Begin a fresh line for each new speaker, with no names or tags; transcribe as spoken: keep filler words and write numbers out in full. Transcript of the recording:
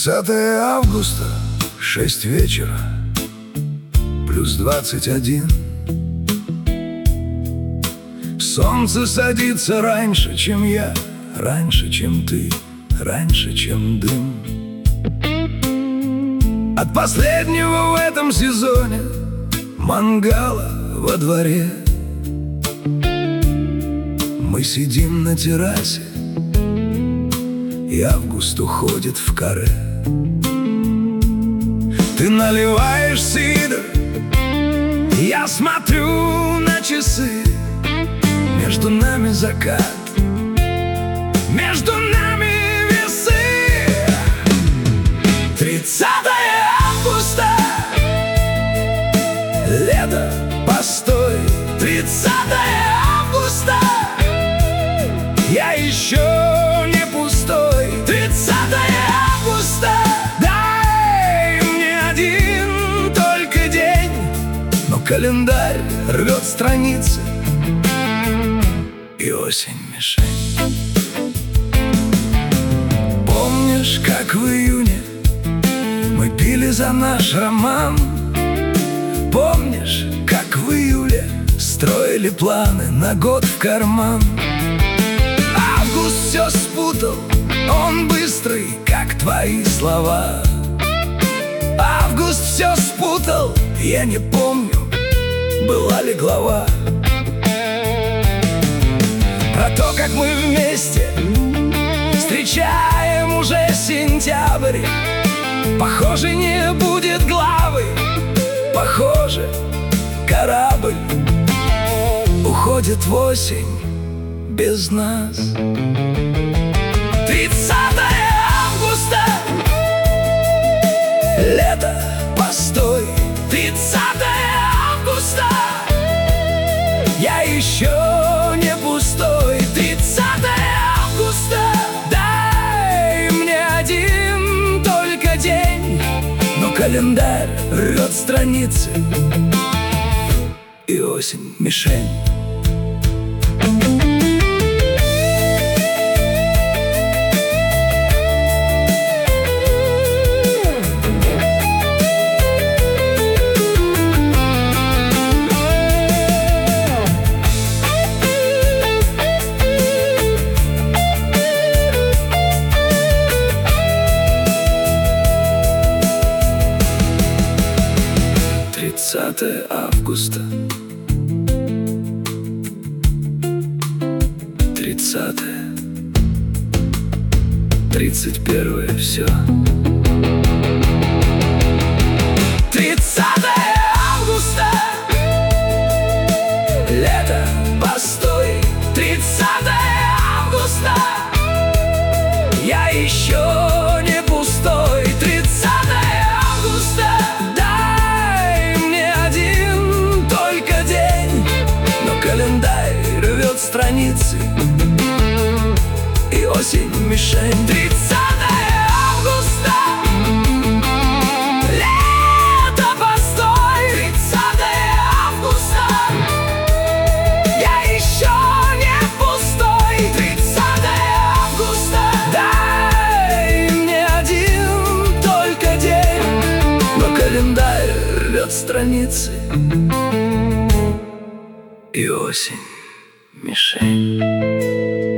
тридцатое августа, шесть вечера, плюс двадцать один. Солнце садится раньше, чем я, раньше, чем ты, раньше, чем дым. От последнего в этом сезоне мангала во дворе мы сидим на террасе, и август уходит в каре. Ты наливаешь сидр, я смотрю на часы. Между нами закат, между нами весы. Тридцатое августа, лето, постой. Тридцатое августа, я еще не пустой. Тридцатое августа, дай мне один только день. Но календарь рвет страницы, и осень мишень. Помнишь, как в июне мы пили за наш роман? Помнишь, как в июле строили планы на год в карман? Август все спутал, он быстрый, как твои слова. Август все спутал, я не помню, была ли глава про то, как мы вместе встречаем уже сентябрь. Похоже, не будет главы, похоже, корабль уходит в осень без нас. Тридцатое августа, лето, постой. Тридцатое августа, я еще не пустой. Тридцатое августа, дай мне один только день. Но календарь рвет страницы, и осень мишень. Тридцатое августа, тридцатое, тридцать первое, все. Тридцатое августа, лето, постой. Тридцатое августа, я еще не пустой. Тридцатое августа, календарь рвет страницы, и осень мишень. Тридцатое августа, лето, постой. Тридцатое августа, я еще не пустой. Тридцатое августа, дай мне один только день. Но календарь рвет страницы, и осень мишень.